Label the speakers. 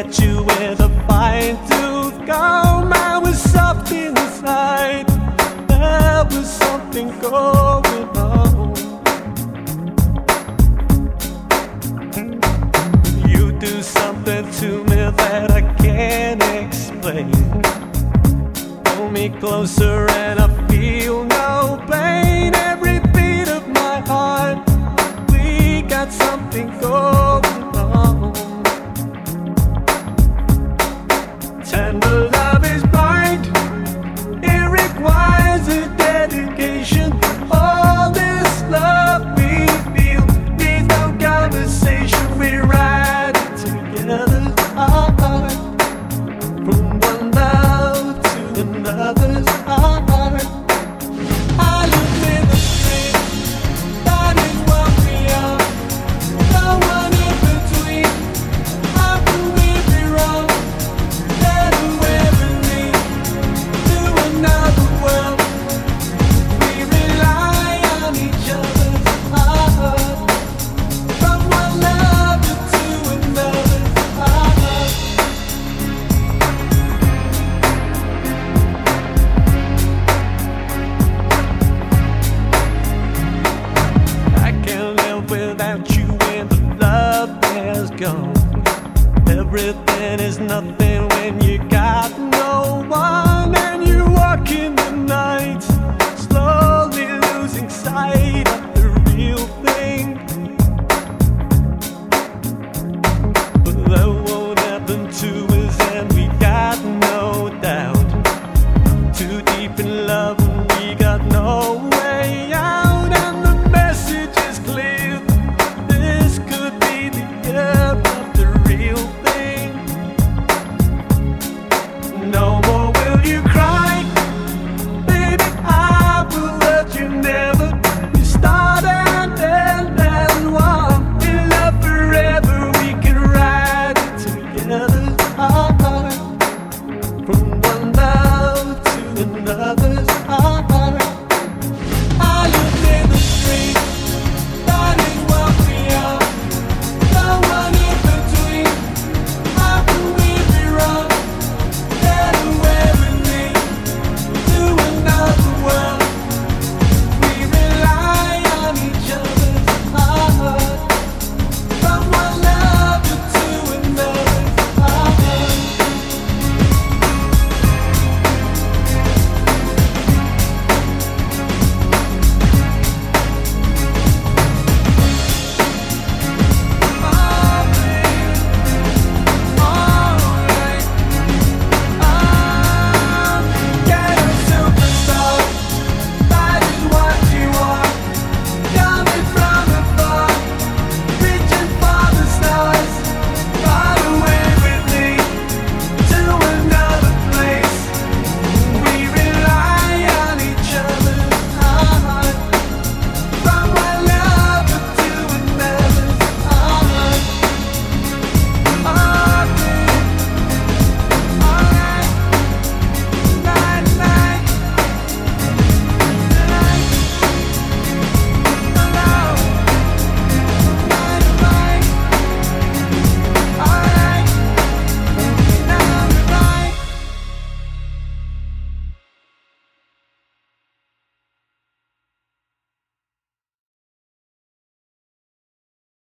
Speaker 1: met you with a fine-tooth comb. I was soft inside. There was something going on. You do something to me that I can't explain. Pull me closer and I feel no pain. Every beat of my heart, we got something going on. Tender love is blind. It requires a dedication. All this love we feel needs no conversation. We ride it together, from one love to another's heart. I live in the street, that is what we are. No one in between. How can we be wrong? That whoever leads to another world, we rely on each other's heart. From one love to another's heart. I can't live without you when the love has gone. Everything is nothing